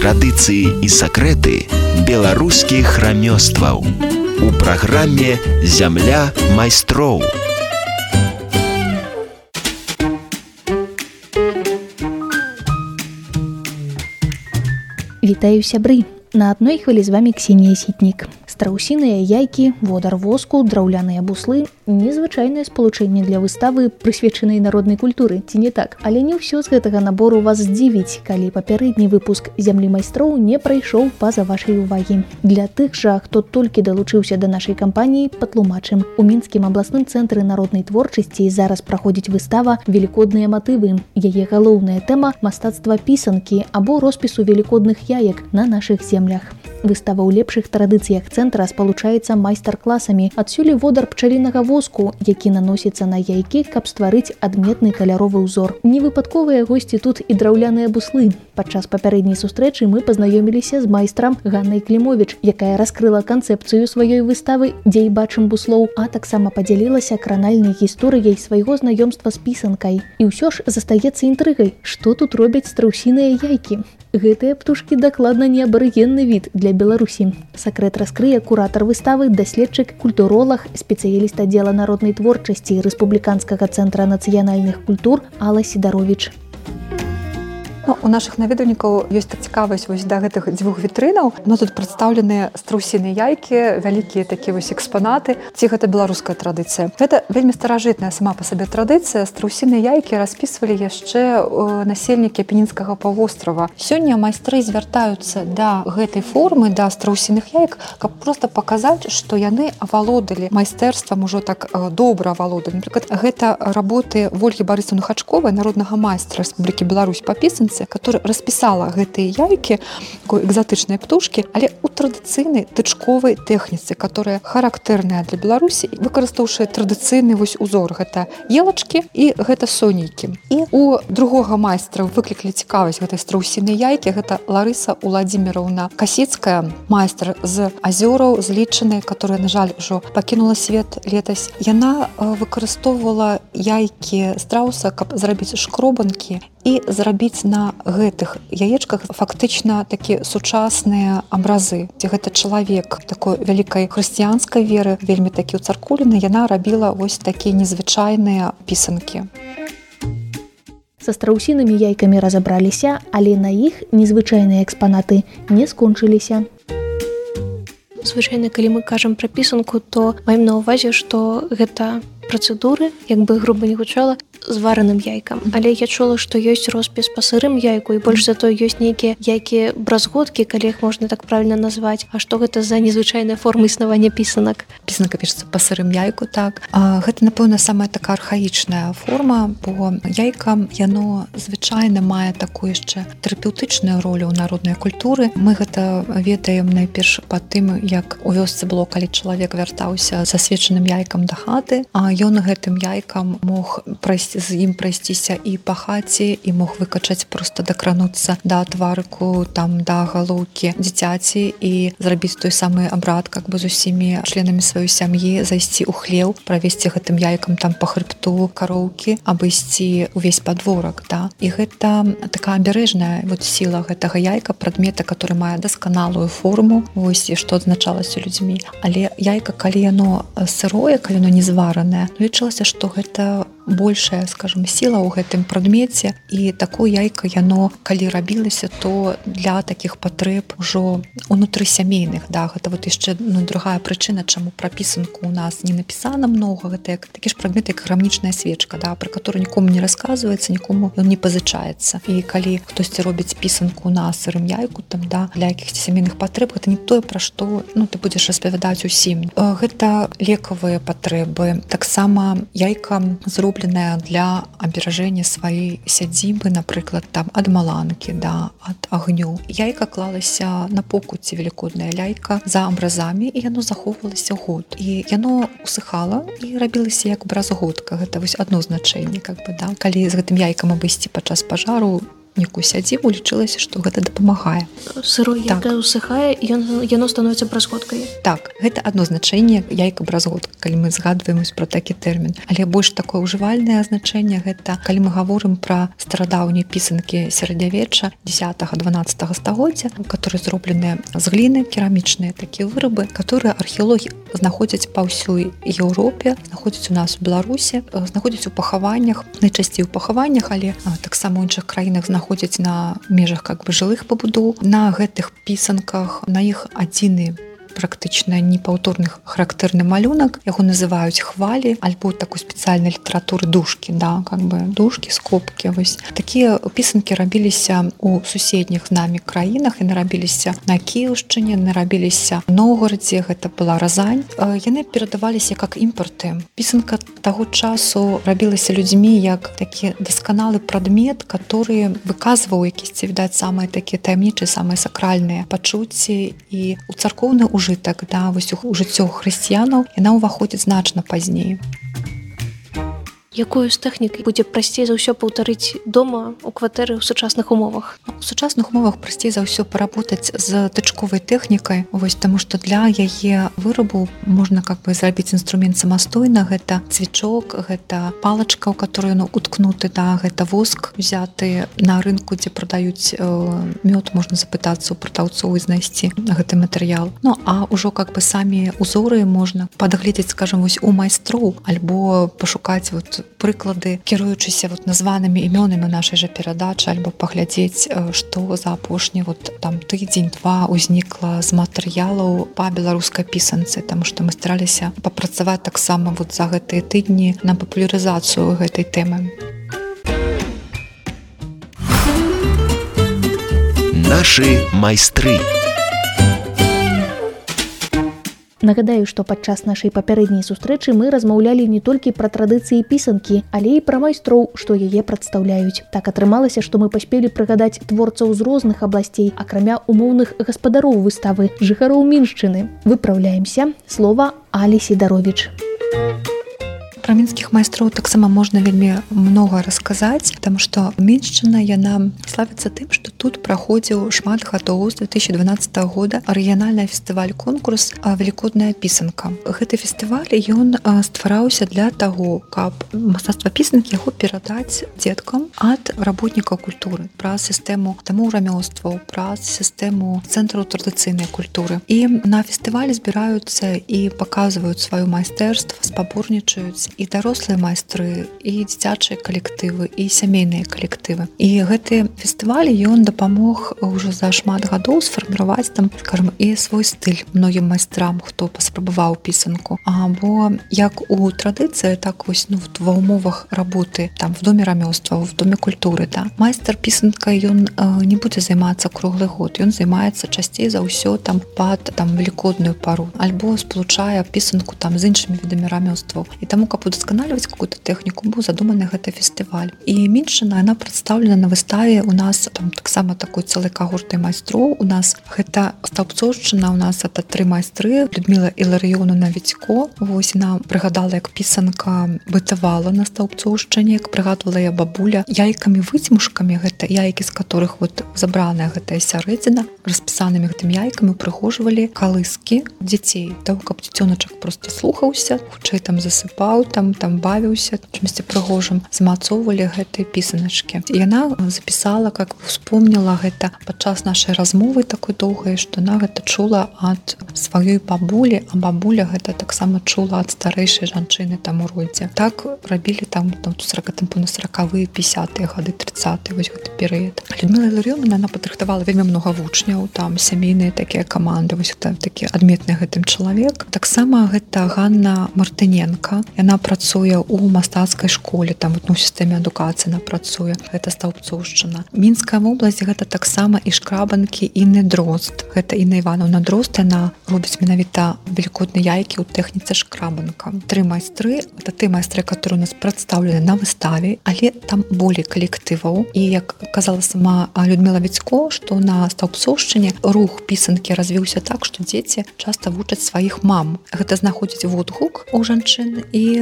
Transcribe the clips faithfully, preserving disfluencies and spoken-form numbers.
традыцыі і сакрэты беларускіх рамёстваў у праграме «Зямля майстроў». Вітаю, сябры! На адной хвілі з вами Ксенія Сітнік. Страусіныя яйкі, водар воску, драўляныя буслы – незвычайнае спалучэнне для выставы, прысвечанай народнай культуры, ці не так? Але не ўсё з гэтага набору вас здзівіць, калі папярэдні выпуск «Зямлі майстроў» не прайшоў па-за вашай увагі. Для тых жа, хто толькі далучыўся да нашай кампаніі, патлумачым. У Мінскім абласным цэнтры народнай творчасці зараз праходзіць выстава «Велікодныя матывы». Яе галоўная тэма – мастацтва пісанкі або роспісу велікодных яек на нашых землях. Выстава ў лепшых традыцыях цэнтра спалучаецца майстар-класамі. Адсюль водар пчалінага воску, які наносіцца на яйкі, каб стварыць адметны каляровы ўзор. Невыпадковыя госці тут і драўляныя буслы. Падчас папярэдняй сустрэчы мы пазнаёміліся з майстрам Ганнай Клімовіч, якая раскрыла канцэпцыю сваёй выставы «Дзей бачым буслоў», а таксама падзялілася кранальнай гісторыяй свайго знаёмства з пісанкай. І ўсё ж застаецца інтрыгай, што тут робяць страусіныя яйкі. Гэтыя птушкі дакладна не абарыгенны від для Беларусі. Сакрэт раскрые куратар выставы, даследчык, культуролаг, спецыяліст аддзела народнай творчасці Рэспубліканскага цэнтра нацыянальных культур Алла Сідаровіч. Ну, у нашых наведвальнікаў ёсць так цікавасць вось да гэтых дзвюх вітрынаў. Ну, тут прадстаўленыя страусіныя яйкі, вялікія такія вось экспанаты. Ці гэта беларуская традыцыя? Гэта вельмі старажытная сама па сабе традыцыя. Страусіныя яйкі распісвалі яшчэ насельнікі Апенінскага паўвострава. Сёння майстры звяртаюцца да гэтай формы, да страусіных яек, каб проста паказаць, што яны авалодалі майстэрствам, ужо так добра авалодалі. Напрыклад, гэта работы Вольгі Барысаўны Хачковай, народнага майстра Рэспублікі Беларусь па пісанцы, которая распісала гэтыя яйкі, такой экзатычныя птушкі, але ў традыцыйнай тычковай тэхніцы, которая характэрная для Беларусі, выкарыстоўваючы традыцыйны вось узор. Гэта елачкі і гэта сонейкі. І у другога майстра выклікалі цікавасць гэтай страусінай яйкі. Гэта Ларыса Уладзіміраўна Касіцкая, майстар з азёраў, з Лічыны, которая, на жаль, ужо пакінула свет летась. Яна выкарыстоўвала яйкі страуса, каб зрабіць шкробанкі і зрабіць на гэтых яечках фактычна такі сучасныя абразы. Ці гэта чалавек такой вялікай хрысціянскай веры, вельмі такі ўцаркулены, яна рабіла вось такія незвычайныя пісанкі. Са страусінымі яйкамі разабраліся, але на іх незвычайныя экспанаты не скончыліся. Звычайна, калі мы кажам пра пісанку, то маем на ўвазе, што гэта працэдуры, як бы груба не гучала, з вараным яйкам. Але я чула, што ёсць роспіс па сырым яйку, і больш за то ёсць нейкія яйкі бразготкі, калі іх можна так правільна назваць. А што гэта за незвычайная форма існавання пісанак? Пісанка пішацца па сырым яйку, так. А, гэта, напэўна, самая такая архаічная форма, бо яйка, яно звычайна мае такую яшчэ тэрапеўтычную ролю ў народнай культуры. Мы гэта ведаем найперш па тым, як у вёсцы было, калі чалавек вяртаўся з асвечаным яйкам да хаты, а ён гэтым яйкам мог прайсці з ім прайсціся і па хаце, і мог выкачаць, проста дакрануцца да тварыку, там, да галоўкі дзіцяці і зрабіць той самы абрад, как бы з усімі членамі сваёй сям'і, зайсці ў хлеў, правесці гэтым яйкам там па хрыбту кароўкі, абысці ўвесь падворак, да. І гэта такая абярэжная вот сіла гэтага яйка, прадмета, который мае дасканалую форму, вось што адзначалася людзьмі. Але яйка, калі яно сырое, калі яно не зваранае, лічылася, што гэта большая, скажем, сіла ў гэтым прадмеце, і такое яйка яно, калі рабілася, то для такіх патрэб ужо унутрысямейных, да, гэта вот яшчэ, ну, другая прычына, чаму пра пісанку у нас не напісана многа, гэта як такі ж прадмет, як грамнічная свечка, да, пра которую нікому не расказваецца, нікому ён не пазычаецца. І калі хтосьці робіць пісанку на сырым яйку, там, да, для якіхсьці сямейных патрэб, гэта не тое, пра што, ну, ты будзеш распавядаць усім. Гэта лекавыя патрэбы, таксама яйка зробленая для аберажэння сваёй сядзібы, напрыклад, там ад маланкі, да, ад агню. Яйка клалася на покуці, велікодная яйка, за абразамі, і яно захоўвалася год. І яно усыхала і рабілася як бразготка. Гэта вось адно значэнне, как бы, да. Калі з гэтым яйкам абысці падчас пажару, некую сядзібу, лічылася, што гэта дапамагае. Сырое яйка так. Усыхае, і яно становіцца бразготкай. Так, гэта адно значэнне яйка-бразготка, калі мы згадваем пра такі тэрмін. Але больш такое ўжывальнае значэнне гэта, калі мы гаворым пра старадаўнія пісанкі сярэднявечча дзесятага-дванаццатага стагоддзя, которые зробленыя з гліны, керамічныя такія вырабы, которые археологі знаходзяць па ўсёй Еўропе, знаходзяць у нас у Беларусі, знаходзяць у пахаваннях, найчасцей у пахаваннях, але таксама ў іншых краінах знаходзяць на межах как бы жылых пабудоў. На гэтых пісанках, на іх адзіны практычна непаўторны характэрны малюнак, яго называюць хвалі, альбо такой спецыяльнай літаратуры дужкі, да, как бы дужкі, скобкі. Вось такія пісанкі рабіліся у суседніх з намі краінах, яны рабіліся на Кіеўшчыне, яны рабіліся в Новгарадзе, гэта была Разань. Яны перадаваліся як імпарты. Пісанка таго часу рабілася людзьмі як такі дасканалы прадмет, который выказваў якісьці, відаць, самыя такія таямнічыя, самыя сакральныя пачуцці, і у царкоўны ужытак, да, вось у жыццё хрысціянаў яна ўваходзіць значна пазней. Якую з тэхнікай будзе прасцей за ўсё паўтарыць дома у кватэры ў сучасных умовах? У сучасных умовах прасцей за ўсё паработаць з тычковай тэхнікай, вось, таму што для яе вырабу можна как бы зрабіць інструмент самастойна. Гэта цвічок, гэта палачка, у которую ну, уткнуты, да, гэта воск узяты на рынку, дзе прадаюць э, мёд, можна запытацца у прадаўцоў і знайсці гэты матэрыял. Ну а ўжо как бы самі узоры можна падгледзець, скажем, вось у майстроў, альбо пашукаць вот прыклады, кіруючыся вот названымі імёнамі нашай жа перадачы, альбо паглядзець, што за апошні вот там тыдзень-два ўзнікла з матэрыялаў па беларускай пісанцы, таму што мы стараліся папрацаваць таксама вот за гэтыя тыдні на папулярызацыю гэтай тэмы. Нашы майстры. Нагадаю, што падчас нашай папярэдняй сустрэчы мы размаўлялі не толькі пра традыцыі пісанкі, але і пра майстроў, што яе прадстаўляюць. Так атрымалася, што мы паспелі прыгадаць творцаў з розных абласцей, акрамя умоўных гаспадароў выставы, жыхароў Міншчыны. Выпраўляемся. Слова Алі Сідаровіч. Пра мінскіх майстроў таксама можна вельмі многа расказаць, таму што Міншчына яна славіцца тым, што тут праходзіў шмат гадоў з две тысячи дванаццатага года рэгіянальны фестываль-конкурс «Велікодная пісанка». Гэты фестываль ён ствараўся для таго, каб мастацтва пісанкі яго перадаць дзеткам ад работнікаў культуры праз сістэму дамоў рамёстваў, праз сістэму цэнтраў традыцыйнай культуры. І на фестывалі збіраюцца і паказваюць сваё майстэрства, спаборнічаюць і дарослыя майстры, і дзіцячыя калектывы, і сямейныя калектывы. І гэты фестываль ён дапамог ўжо за шмат гадоў сфарміраваць там, скажем, і свой стыль многім майстрам, хто паспрабаваў пісанку. Або як у традыцыі, так вось ну, ва ўмовах работы там в доме рамёстваў, в доме культуры. Да. Майстар пісанкай ён э, не будзе займацца круглы год. Ён займаецца часцей за ўсё там пад там велікодную пару, альбо спалучае пісанку там з іншымі відамі рамёстваў. І таму, каб удасканальваць какую-то тэхніку, быў задуманы гэты фестываль. І Міншчына, яна прадстаўлена на выставе у нас там таксама такой цэлай кагортай майстроў. У нас гэта стаўбцоўшчына, у нас это тры майстры, Людміла Іларыёнаўна Віцько. Вось яна прыгадала, як пісанка бытавала на стаўбцоўшчыне, як прыгадвала я бабуля яйкамі-выцьмушкамі, гэта яйкі, з которых вот забраная гэтая сярэдзіна, распісанымі гэтымі яйкамі упрыгожвалі калыскі дзяцей. Того, каб дзіцёначак проста слухаўся, хутчэй там засыпаў, там там бавіўся чымсьці прыгожым, змацоўвалі гэтыя пісаначкі. І яна запісала, как успомніла гэта падчас нашай размовы такой доўгай, што яна гэта чула ад сваёй бабулі, а бабуля гэта таксама чула ад старэйшай жанчыны там у родзе. Так рабілі там на сорокавыя, пятьдесятыя гады, тридцатыя, вось гэты перыяд. Людміла Іларыёнаўна, яна падрыхтавала вельмі многа вучняў, там сямейныя такія каманды, вось гэта такі адметны гэтым чалавек. Таксама гэта Ганна Мартыненка. Яна працуе ў мастацкай школе, там ну, у сістэме адукацыі яна працуе. Гэта стаўбцоўшчына. Мінская вобласць гэта таксама і шкрабанкі Інны Дрозд. Гэта Інна Івановна Дрозд, яна робіць менавіта велікодныя яйкі ў тэхніцы шкрабанка. Тры майстры, гэта ты майстры, которые у нас прадстаўлены на выставе, але там болей калектываў. І як казала сама Людміла Віцько, што на стаўбцоўшчыне рух пісанкі развіўся так, што дзеці часта вучаць сваіх мам. Гэта знаходзіць водгук у жанчын і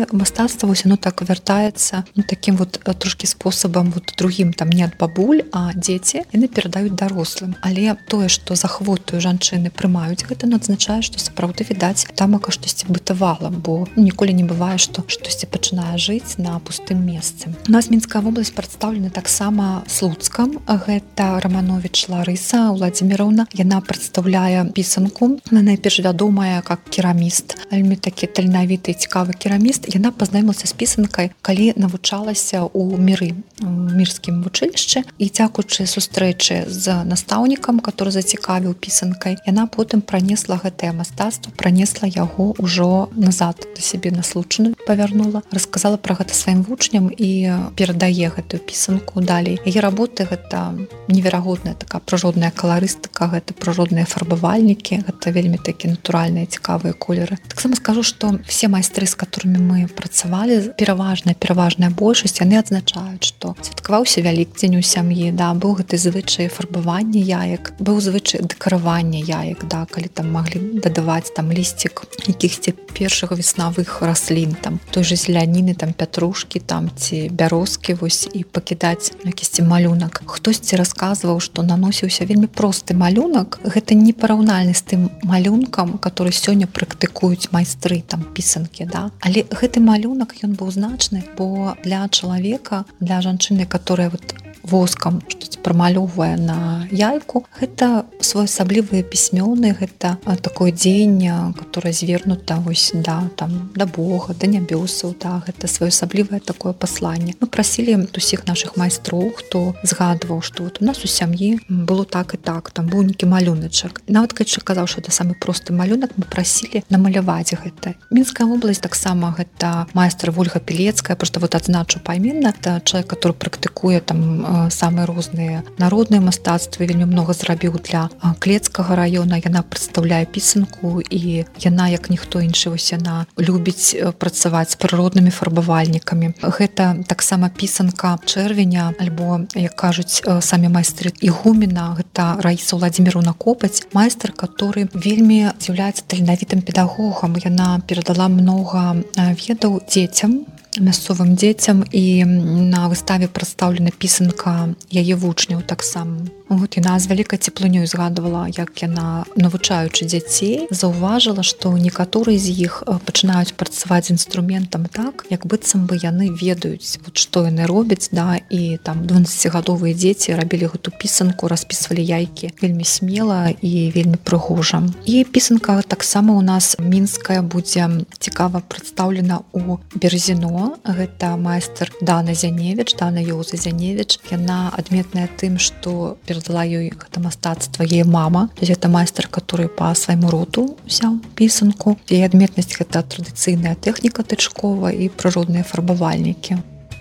але мастацтва вось оно так вяртаецца ну, таким вот трошки спосабам вот другим там не ад бабуль, а дзеці яны перадаюць дарослым. Але тое, што з ахвотаю жанчыны прымаюць гэта, ну, адзначае, што сапраўды відаць тамака штосьці бытавала, бо ну, ніколі не бывае, што штосьці пачынае жыць на пустым месцы. У нас Мінская вобласць прадстаўлена таксама Слуцкам. Гэта Раманович Ларыса Владзіміровна. Яна прадстаўляе пісанку. Она найперш вядомая как кераміст, вельмі такі таленавіты, цікавы кераміст. Яна пазнаёмілася з пісанкай, калі навучалася ў міры, у мірскім вучылішчы, і дзякуючы сустрэчы з настаўнікам, который зацікавіў пісанкай, яна потым пранесла гэтае мастацтва, пранесла яго ўжо назад да сябе на Случыну, павярнула, расказала пра гэта сваім вучням і перадае гэтую пісанку далей. Яе работы гэта неверагодная такая прыродная каларыстыка, гэта прыродныя фарбавальнікі, гэта вельмі такія натуральныя цікавыя колеры. Таксама скажу, што все майстры, з которыми мы працавалі, пераважная пераважная большасць, яны адзначаюць, што святкаваўся Вялікдзень у сям'і, да, быў гэты звычай фарбавання яек, быў звычай дэкаравання яек, да, калі там маглі дадаваць там лісцік якіхсьці першых веснавых раслін, там той же зеляніны, там пятрушкі, там ці бярозкі, вось, і пакідаць якісьці малюнак. Хтосьці расказваў, што наносіўся вельмі просты малюнак, гэта не параўнальны з тым малюнкам, который сёння практыкуюць майстры там пісанкі, да. Але гэты малюнак ён быў значны, бо для чалавека, для жанчыны, которая вот воскам штось прамалёўвае на яйку, гэта своеасаблівыя пісьмёны, гэта такое дзеянне, которое звернута вось да там да Бога, да нябёсаў, да, гэта своеасаблівае такое пасланне. Мы прасілі усіх нашых майстроў, хто згадваў, што вот у нас у сям'і было так і так, там быў нейкі малюначак. І нават калі казаў, што это самы просты малюнак, мы прасілі намаляваць гэта. Мінская вобласць таксама гэта майстар Вольга Пілецкая, просто вот адзначу пайменна, это чалавек, который практыкуе там самыя розныя народныя мастацтвы, вельмі многа зрабіў для Клецкага раёна. Яна прадстаўляе пісанку і яна, як ніхто іншы, вось яна любіць працаваць з прыроднымі фарбавальнікамі. Гэта таксама пісанка чэрвеня, альбо, як кажуць самі майстры, ігумена, гэта Раіса Владзіміровна Копаць, майстар, который вельмі з'яўляецца таленавітым педагогам. Яна перадала многа ведаў дзецям, мясцовым дзецям, і на выставе прадстаўлена пісанка яе вучняў таксама. Вот яна з вялікай цеплынёй згадвала, як яна, навучаючы дзяцей, заўважыла, што некаторыя з іх пачынаюць працаваць з інструментам так, як быццам бы яны ведаюць, вот, што яны робяць, да, і там дванаццацігадовыя дзеці рабілі гэту пісанку, распісвалі яйкі вельмі смела і вельмі прыгожа. І пісанка таксама у нас мінская будзе цікава прадстаўлена ў Березіно. Гэта майстар Дана Зяневіч, Дана Ёўза Зяневіч. Яна адметная тым, што перадала ёй гэта мастацтва яе мама. То есть это майстар, который па свайму роду ўзяў пісанку. Яе адметнасць гэта традыцыйная тэхніка тычкова і прыродныя фарбавальнікі.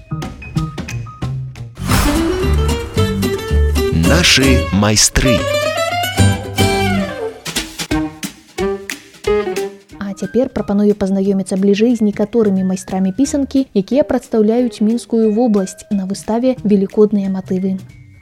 Нашы майстры. Цяпер прапаную пазнаёміцца бліжэй з некаторымі майстрамі пісанкі, якія прадстаўляюць Мінскую вобласць на выставе «Великодныя матывы».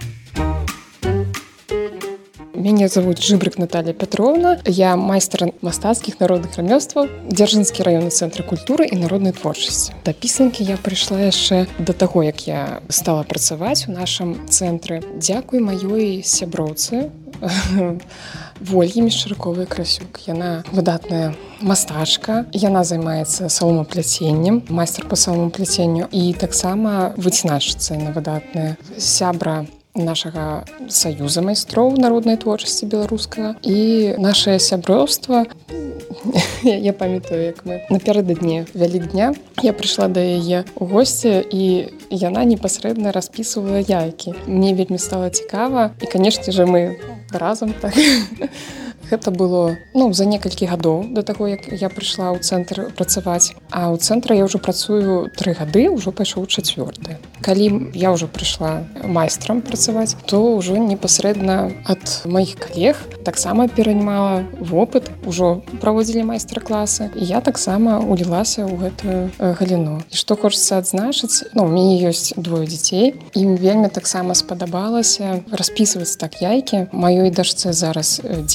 Меня зовут Жибрик Наталья Петровна. Я майстер мастацкіх народных рамёстваў, Дзяржынскі раённы цэнтр культуры і народнай творчасці. Да пісанкі я прыйшла яшчэ да таго, як я стала працаваць у нашым цэнтры. Дзякуй маёй сяброўцы Вольгі Мешчарковай-Красюк. Яна выдатная мастачка. Яна займаецца саломапляценнем, майстар па саломапляценню, і таксама выцяначыца, яна выдатная сябра нашага саюза майстроў народнай творчасці беларускага. І нашае сяброўства, я памятаю, як мы напярэдадні Вялікдня я прыйшла да яе ў госці, і яна непасрэдна распісвала яйкі. Мне вельмі стала цікава, і, канешне же, мы разам так. Гэта было ну, за некалькі гадоў да таго, як я прыйшла ў цэнтр працаваць. А ў цэнтры я ўжо працую тры гады, ўжо пайшоў чацвёрты. Калі я ўжо прыйшла майстрам працаваць, то ўжо непасрэдна ад маіх калег таксама перанімала вопыт, ужо праводзілі майстар-класы, і я таксама улілася ў гэтую галіну. І што хочацца адзначыць, ну, у мяне ёсць двое дзяцей, ім вельмі таксама спадабалася распісваць так яйкі. Маёй дачцэ зараз дзевяць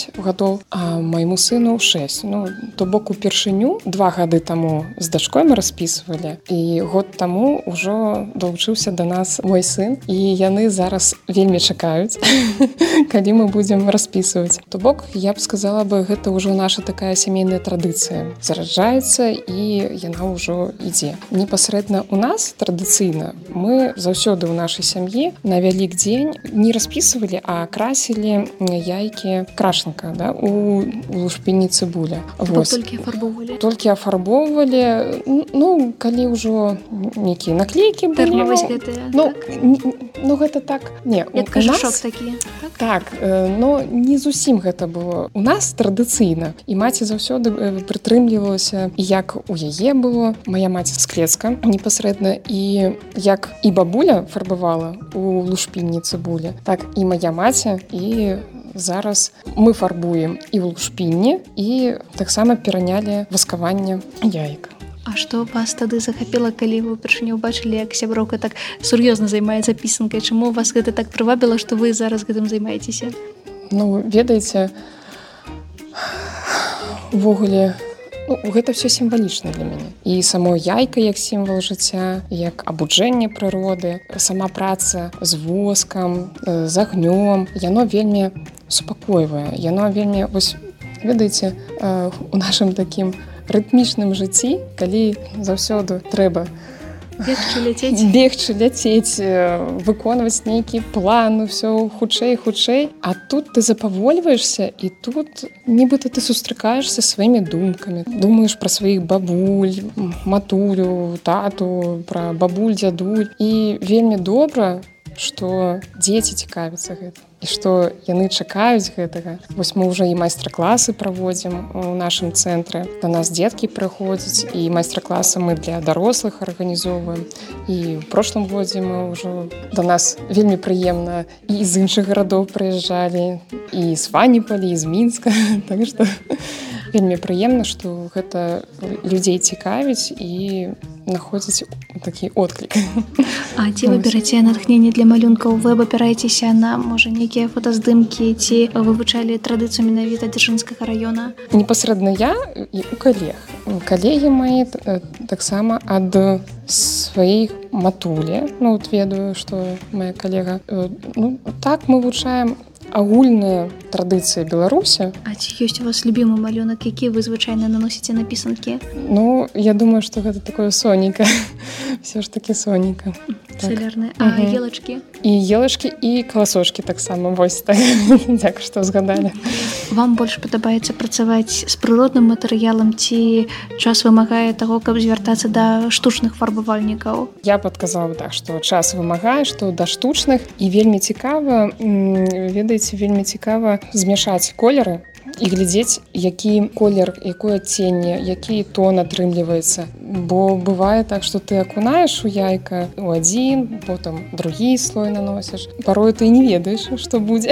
пяць гадоў, а майму сыну шэсць. Ну, то бок упершыню два гады таму з дачкой мы распісвалі, і год таму ўжо далучыўся да нас мой сын, і яны зараз вельмі чакаюць, калі мы будзем распісваць. То бок, я б сказала бы, гэта ўжо наша такая сямейная традыцыя. Зараджаецца, і яна ўжо ідзе. Непасрэдна у нас традыцыйна мы заўсёды ў нашай сям'і на вялік дзень не распісвалі, а красілі яйкі крашанка, да, у, у лушпінні цыбуля. Вось. Толькі афарбоўвалі? Толькі афарбоўвалі. Ну, калі ўжо нейкія наклейкі былі. Тэрмоваць гэтыя, ну, так? Ну, гэта так... Не, як кажушок такі, так? Так, но не зусім гэта было. У нас традыцыйна. І маці заўсёды прытрымлівалася, і як у яе было. Моя маці з Клецка непасрэдна. І як і бабуля фарбавала у лушпінні цыбулі, так і моя маці, і зараз мы фарбуем і ў лушпінні, і таксама перанялі васкаванне яек. А што вас тады захапіла, калі вы ўпершыню ўбачылі, як сяброўка так сур'ёзна займаецца пісанкай? Чаму вас гэта так прывабіла, што вы зараз гэтым займаецеся? Ну, ведаеце, увогуле, ну, гэта ўсё сімвалічна для мяне. І само яйка як сімвал жыцця, як абуджэнне прыроды, сама праца з воскам, з агнём, яно вельмі супакойвае. Яно вельмі, вось, ведаеце, у нашым такім рытмічным жыцці, калі заўсёды трэба бегчы ляцець, бегчы ляцець, выконваць нейкі план, усё хутчэй, хутчэй, а тут ты запавольваешся, і тут нібыта ты сустракаешся сваімі думкамі, думаеш пра сваіх бабуль, матулю, тату, пра бабуль, дзядуль, і вельмі добра, што дзеці цікавяцца гэтым, і што яны чакаюць гэтага. Вось мы ўжо і майстар-класы праводзім у нашым цэнтры. Да нас дзеткі прыходзяць, і майстар-класы мы для дарослых арганізоўваем. І ў прошлым годзе мы ўжо да нас вельмі прыемна і з іншых гарадоў прыязджалі, і з Фаніпалі, і з Мінска. Так што вельмі прыемна, што гэта людзей цікавіць і находзіць такі отклік. А ці вы бераце натхненне для малюнкаў? Вы абапіраецеся на, можа, нейкія фотаздымкі, ці вывучалі традыцыю менавіта Дзяржынскага раёна? Непасрэдна я і у калег. Калегі мае таксама ад сваіх матулі. Ну, от ведаю, што моя калега. Ну, так мы вывучаем агульная традыцыя Беларусі. А ці ёсць у вас любімы малюнак, які вы звычайна наносіце на пісанкі? Ну, я думаю, што гэта такое сонейка. Все ж таки сонейка. Солярныя. А угу. Елачкі? І елачкі, і каласочкі таксама. Вось так. Дзякуй, што згадалі. Вам больш падабаецца працаваць з прыродным матэрыялам, ці час вымагае таго, каб звяртацца да штучных фарбавальнікаў? Я б адказала так, што час вымагае, што да штучных, і вельмі цікава, ведаеце, вельмі цікава змяшаць колеры і глядзець, які колер, якое адценне, які тон атрымліваецца. Бо бывае так, што ты акунаеш у яйка у адзін, потым другі слой наносіш. Парой ты не ведаеш, што будзе.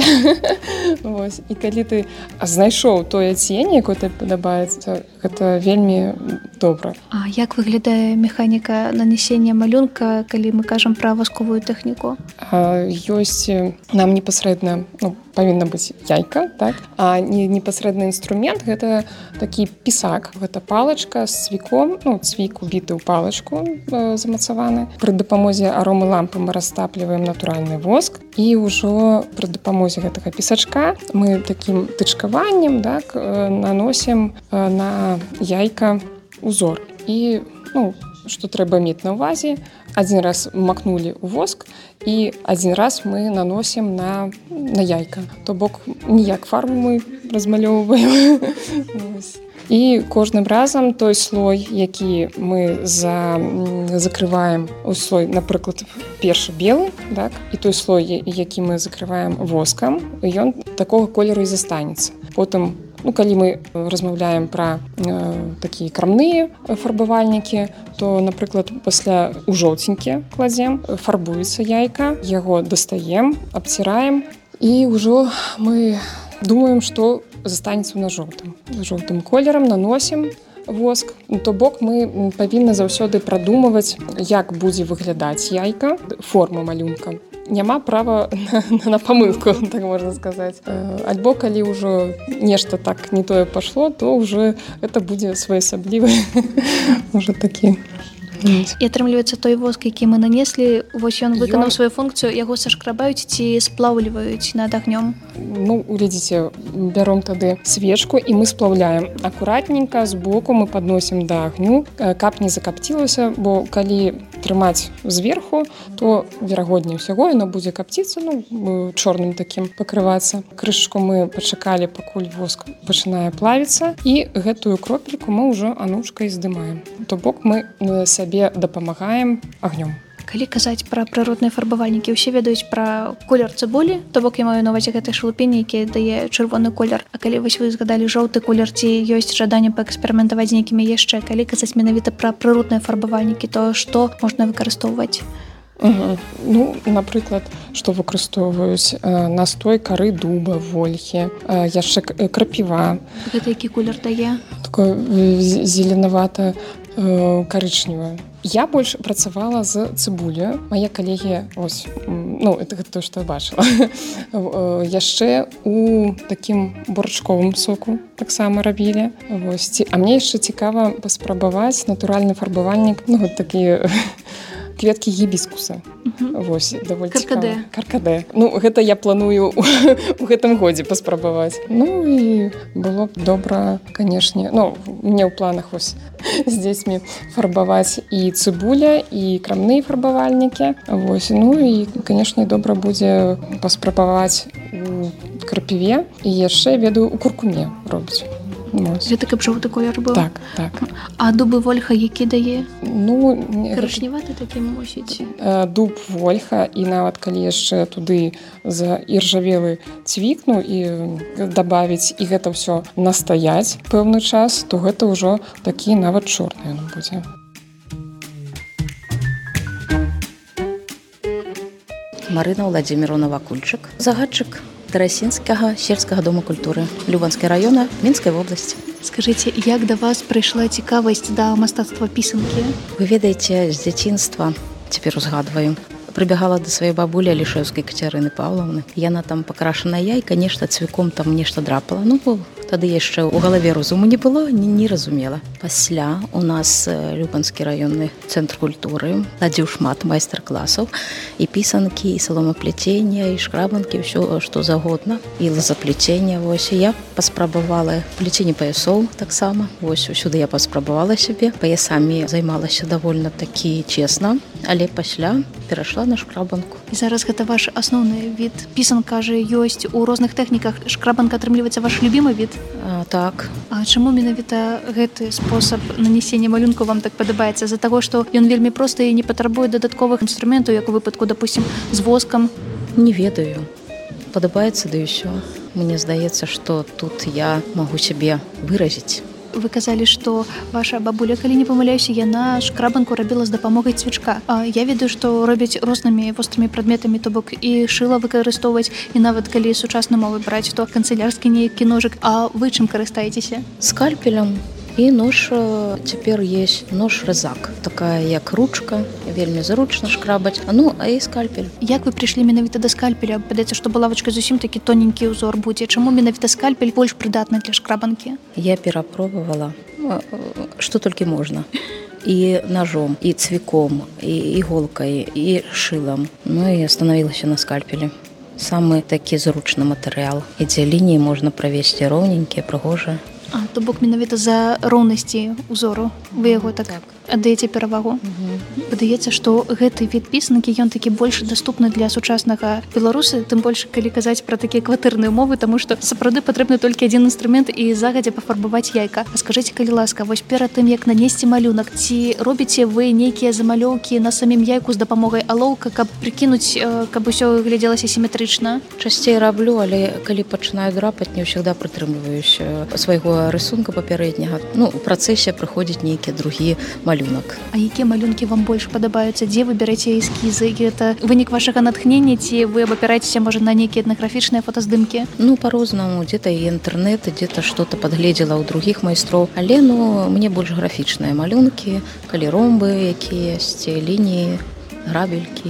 Вось. І калі ты знайшоў тое адценне, якое тебе падабаецца, гэта вельмі добра. А як выглядае механіка нанесення малюнка, калі мы кажам пра васковую тэхніку? А, ёсць нам непасрэдна, ну, павінна быць яйка, так? А не непасрэдны інструмент, гэта такі пісак, гэта палачка з цвіком, ну, цвік убіты ў палачку э, замацаваны. Пры дапамозе аромы лампы мы растапліваем натуральны воск, і ўжо пры дапамозе гэтага пісачка мы такім тычкаваннем, так, э, наносім э, на яйка узор. І, ну, што трэба мець на ўвазе, адзін раз макнулі ў воск, і адзін раз мы наносім на, на яйка. То бок ніяк фарбу мы размалёўваем. І кожным разам той слой, які мы за, закрываем, у слой, напрыклад, першы белы, так, і той слой, які мы закрываем воскам, ён такога колеру і застанецца. Потым, ну, калі мы размаўляем пра э, такія крамныя фарбавальнікі, то, напрыклад, пасля у жоўценькі кладзем, фарбуецца яйка, яго дастаем, абціраем, і ўжо мы думаем, што застанецца на жоўтым. Жоўтым колерам наносім воск. То бок мы павінны заўсёды прадумваць, як будзе выглядаць яйка, форма малюнка. няма права на, на памылку, так можна сказаць. Альбо калі ўжо нешта так не тое пашло, то ўжо это будзе своеасаблівы уже такі. І атрымліваецца той воск, які мы нанеслі, вось ён выканаў сваю функцыю, яго сашкрабаюць ці сплаўліваюць над агнём. Ну, глядзіце, бяром тады свечку і мы сплаўляем. Акуратненька збоку мы падносім да агню, каб не закапцілася, бо калі трымаць зверху, то верагодней усяго яно будзе капціцца, ну, чорным такім пакрывацца. Крышачку мы пачакалі, пакуль воск пачынае плавіцца, і гэтую кропельку мы ўжо анучкай здымаем. То бок мы сабе дапамагаем агнём. Калі казаць пра прыродныя фарбавальнікі, усе ведаюць пра колер цыбулі, то бок я маю на ўвазе гэтай шалупені, які дае чырвоны колер. А калі вось вы згадалі жоўты колер, ці ёсць жаданне паэксперыментаваць з нейкімі яшчэ, калі казаць менавіта пра прыродныя фарбавальнікі, то што можна выкарыстоўваць? Угу. Ну, напрыклад, што выкарыстоўваюць э, настой кары дуба, вольхі, э, яшчэ крапіва. Гэта які колер дае? Такое э, зеленавата э, карычневае. Я больш працавала з цыбулю. Мае калегі, ось, ну, это то, што я бачыла. Яшчэ у такім бурачковым соку таксама рабілі. Вось. А мне яшчэ цікава паспрабаваць натуральны фарбавальнік, ну, вот такі кветкі гібіскуса. Uh-huh. Вось, даволі Каркаде. цікава. Каркаде. Ну, гэта я планую у гэтым годзе паспрабаваць. Ну, і было б добра, канешне, ну, мне ў планах вось з дзецьмі фарбаваць і цыбуля, і крамныя фарбавальнікі. Вось, ну, і, канешне, добра будзе паспрабаваць у крапіве, і яшчэ, ведаю, у куркуме робіць. Гэта каб жоўты колер быў? Так, так. А дубы вольха які дае? Ну, карычневаты такі мусіць? Дуб вольха, і нават калі яшчэ туды за іржавелы цвікну і дабавіць, і гэта ўсё настаяць пэўны час, то гэта ўжо такі нават чорны ён будзе. Марына Владзіміровна Вакульчык, загадчык Тарасінскага сельскага дома культуры Любанскай раёна Мінскай вобласці. Скажыце, як да вас прыйшла цікавасць да мастацтва пісанкі? Вы ведаеце, з дзяцінства, цяпер узгадваю, прыбягала да сваёй бабулі Алішэўскай Кацярыны Паўлаўны. Яна там пакрашана яйка, нешта цвіком там нешта драпала. Ну, тады яшчэ ў галаве розуму не было, не, не разумела. Пасля у нас Любанскі раённы цэнтр культуры ладзіў шмат майстар-класаў, і пісанкі, і саломапляцення, і шкрабанкі, ўсё што загодна, і лазаплецення. Вось, я паспрабавала пляценне паясоў таксама. Вось, усюды я паспрабавала сябе. Паясамі займалася давольна такі чесна, але пасля перайшла на шкрабанку. І зараз гэта ваш асноўны від. Пісанка же ёсць у розных тэхніках. Шкрабанка атрымліваецца ваш любімы від? А, так. А чаму менавіта гэты спосаб нанесення малюнку вам так падабаецца? З-за таго, што ён вельмі просты і не патрабуе дадатковых інструментаў, як у выпадку, допустим, з воскам? Не ведаю. Падабаецца, да і ўсё. Мне здаецца, што тут я магу сябе выразіць. Вы казалі, што ваша бабуля, калі не памыляюся, яна шкрабанку рабіла з дапамогай цвічка. А я ведаю, што робяць рознымі вострымі прадметамі, то бок і шыла выкарыстоўваць, і нават калі сучасную мову браць, то канцылярскі нейкі ножык. А вы чым карыстаецеся? Скальпелем. І нож, цяпер есть нож-рызак. Такая як ручка, вельмі зручна шкрабаць. Ну, а і скальпель. Як вы прыйшлі менавіта да скальпеля? Падаецца, што булавачка зусім такі тоненькі ўзор будзе. Чаму менавіта скальпель больш прыдатны для шкрабанкі? Я перапробавала, што толькі можна. І ножом, і цвіком, і іголкай, і шылам. Ну, і остановілася на скальпелі. Самы такі зручны матэрыял. І дзе лініі можна правесці роўненькія, прыгожыя. А, то бок менавіта за роўнасці ўзору вы яго так, так. аддаеце перавагу. Угу. Падаецца, што гэты від пісанкі, ён такі больш даступны для сучаснага беларуса, тым больш калі казаць пра такія кватэрныя умовы, таму што сапраўды патрэбны толькі адзін інструмент і загадзя пафарбаваць яйка. А скажыце, калі ласка, вось перад тым як нанесці малюнак, ці робіце вы нейкія замалёўкі на самім яйку з дапамогай алоўка, каб прыкінуць, каб усё глядзелася сіметрычна? Часцей раблю, але калі пачынаю драпаць, не ўсегда прытрымліваюся свайго рысунка папярэдняга. Ну, у працэсе прыходзіць нейкі другі малюнак. А якія малюнкі вам больш падабаюцца? Дзе вы бярэце эскізы? Гэта вынік вашага натхнення, ці вы абапіраецеся, можа, на нейкія этнаграфічныя фотаздымкі? Ну, па-рознаму. Дзе-то і інтэрнэт, дзе-то што-то падгледзела ў другіх майстроў. Але, ну, мне больш графічныя малюнкі, калі ромбы якія, лініі, грабелькі.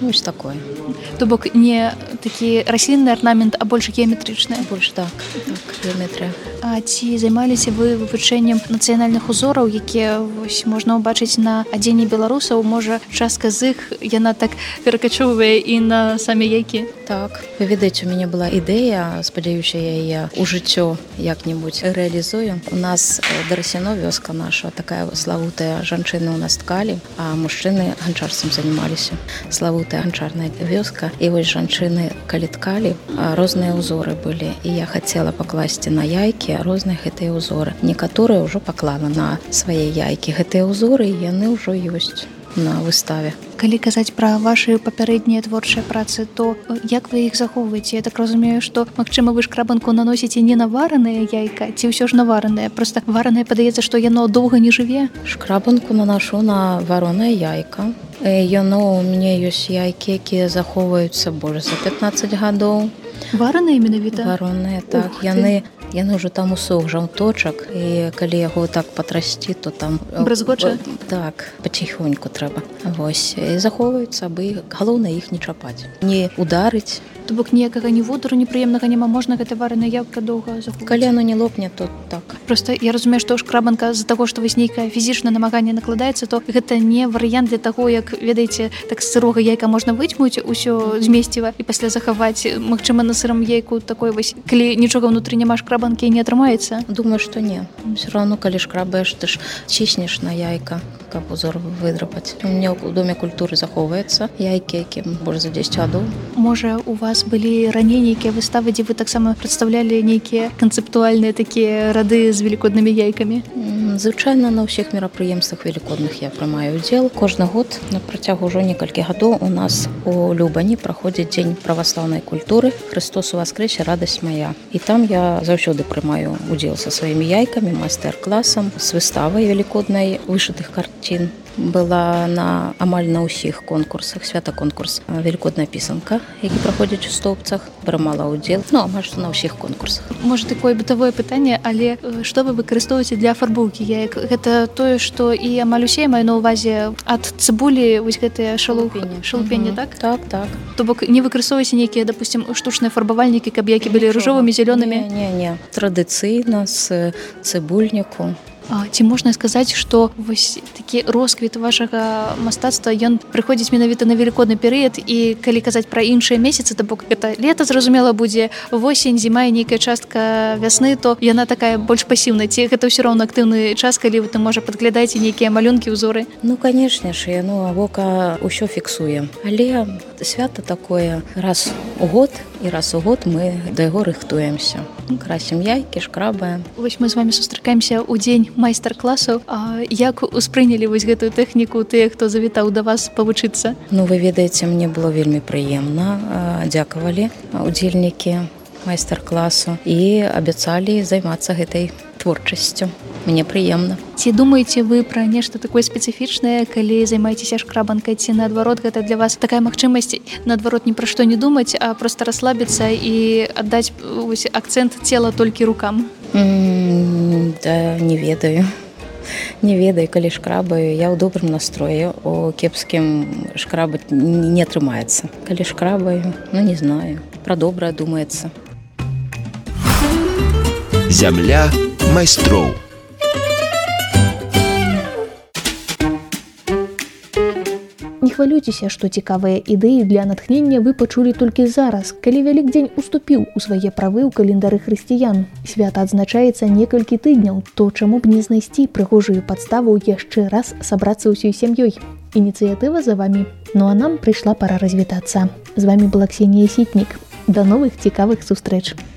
Ну, ось такое. То бок не такі раслінны арнамент, а больш геаметрычны. Больш так, так, геометрыя. А ці займаліся вы вывучэннем нацыянальных узораў, якія вось можна ўбачыць на адзенні беларусаў? Можа, частка з іх яна так перакачоўвае і на самі яйкі? Так, вы ведаеце, у мяне была ідэя, спадзяюся, я яе ў жыццё як-небудзь рэалізую. У нас Дарасяно, вёска наша, такая славутая, жанчыны ў нас ткалі, а мужчыны ганчарствам занималіся. Славутая ганчарная вёска. І вось жанчыны, калі ткалі, розныя ўзоры былі. І я хацела пакласці на яйкі розныя гэтыя ўзоры. Некаторыя ўжо паклала на свае яйкі. Гэтыя ўзоры, яны ўжо ёсць на выставе. Калі казаць пра вашы папярэднія творчыя працы, то як вы іх захоўваеце? Я так разумею, што, магчыма, вы шкрабанку наносіце не на варанае яйка, ці ўсё ж на варанае? Проста варанае падаецца, што яно доўга не жыве? Шкрабанку наношу на варонае яйка. Яно, у мяне ёсць яйкі, якія захоўваюцца больш за пятнаццаць гадоў. Вараныя менавіта? Вароныя, так. Яны Яны ўжо там усох жаўточак, і калі яго так патрасці, то там... Бразгоча? Так, паціхоньку трэба. Вось, і захоўваюцца, абы галоўнае іх не чапаць. Не ударыць. То бок ніякага ні водару непрыемнага няма, можна гэта варанае яйка доўга захоўваць? Калі яно не лопне, то так. Проста я разумею, што шкрабанка з-за таго, што вось нейкае фізічнае намаганне накладаецца, то гэта не варыянт для таго, як, ведаеце, так з сырога яйка можна выцьмуць усё змесціва і пасля захаваць. Магчыма, на сырым яйку такой вось, калі нічога ўнутры няма шкрабанкі, не атрымаецца? Думаю, што не. Все равно, калі шкрабаеш, ты ж ціснеш на яйка, каб узор выдрапаць. У мяне ў Доме культуры захоўваецца яйкі, якім больш за дзесяць гадоў. Можа, у вас былі раней нейкія выставы, дзе вы таксама прадстаўлялі нейкія канцэптуальныя такія рады з велікоднымі яйкамі? Звычайна на ўсіх мерапрыемствах велікодных я прымаю удзел. Кожны год на працягу ўжо некалькі гадоў у нас у Любані праходзіць дзень праваслаўнай культуры «Христос уваскресе, радасць моя». І там я заўсёды прымаю удзел са сваімі яйкамі, майстар-класам, з выставай велікоднай вышытых карцін. Была на амаль на ўсіх конкурсах, свята-конкурс «Велікодная пісанка», які праходзіць у Стоўбцах, прымала ўдзел, ну, амаль што на ўсіх конкурсах. Можа, такое бытавое пытанне, але што вы выкарыстоўваеце для афарбоўкі яек? Гэта тое, што і амаль усе маю на ўвазе ад цыбулі, вось гэтыя шалупені, шалупені, так? Так, так. То бок не выкарыстоўваеце нейкія, допустим, штучныя фарбавальнікі, каб яйкі былі ружовымі, зялёнымі? Не, не, не. Традыцыйна з цыбульніку. А, ці можна сказаць, што вось такі росквіт вашага мастацтва, ён прыходзіць менавіта на велікодны перыяд, і калі казаць пра іншыя месяцы, то бок гэта лета, зразумела, будзе восень, зіма і нейкая частка вясны, то яна такая больш пасіўная. Ці гэта ўсё роўна актыўны час, калі вы там, можа, падглядаеце нейкія малюнкі, узоры? Ну, канешне ж, яно вока ўсё фіксуе. Але свята такое раз у год, і раз у год мы да яго рыхтуемся. Красім яйкі, шкрабаем. Вось мы з вами сустракаемся ў дзень майстар-класаў. А як успрынялі вось гэтую тэхніку тыя, хто завітаў да вас павучыцца? Ну, вы ведаеце, мне было вельмі прыемна. Дзякавалі удзельнікі майстар-класу і абяцалі займацца гэтай творчасцю. Мне прыемна. Ці думаеце вы пра нешта такое спецыфічнае, калі займаецеся шкрабанкай, ці наадварот гэта для вас такая магчымасць наадварот ні пра што не думаць, а проста расслабіцца і аддаць вось акцэнт цела толькі рукам? Mm, да, не ведаю. Не ведаю, калі шкрабаю, я ў добрым настроі, у кепскім шкрабаць не атрымаецца. Калі шкрабаю, ну не знаю, пра добрае думаецца. Зямля майстроў. Не хвалюйцеся, што цікавыя ідэі для натхнення вы пачулі толькі зараз, калі Вялікдзень уступіў у свае правы ў календары хрысціян. Свята адзначаецца некалькі тыдняў, то чаму б не знайсці прыгожую падставу яшчэ раз сабрацца ўсёй сям'ёй. Ініцыятыва за вамі. Ну а нам прыйшла пара развітацца. З вамі была Ксенія Сітнік. Да новых цікавых сустрэч.